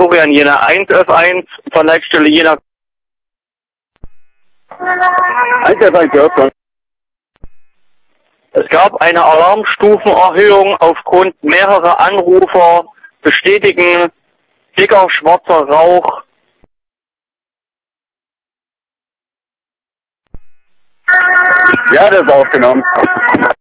Florian Jena 1F1 von Leitstelle Jena. 1F1 gehört. Es gab eine Alarmstufenerhöhung aufgrund mehrerer Anrufer, bestätigen dicker schwarzer Rauch. Ja, das ist aufgenommen.